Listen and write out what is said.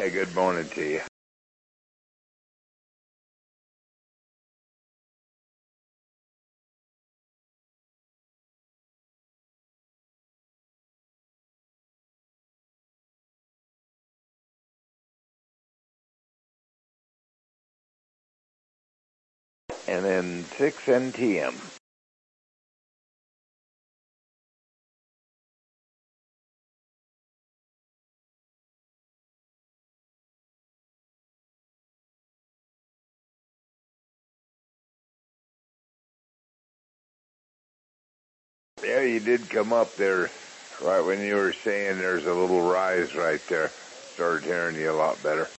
Hi, good morning to you. And then 6 NTM. Yeah, you did come up there right when you were saying there's a little rise right there. Started hearing you a lot better.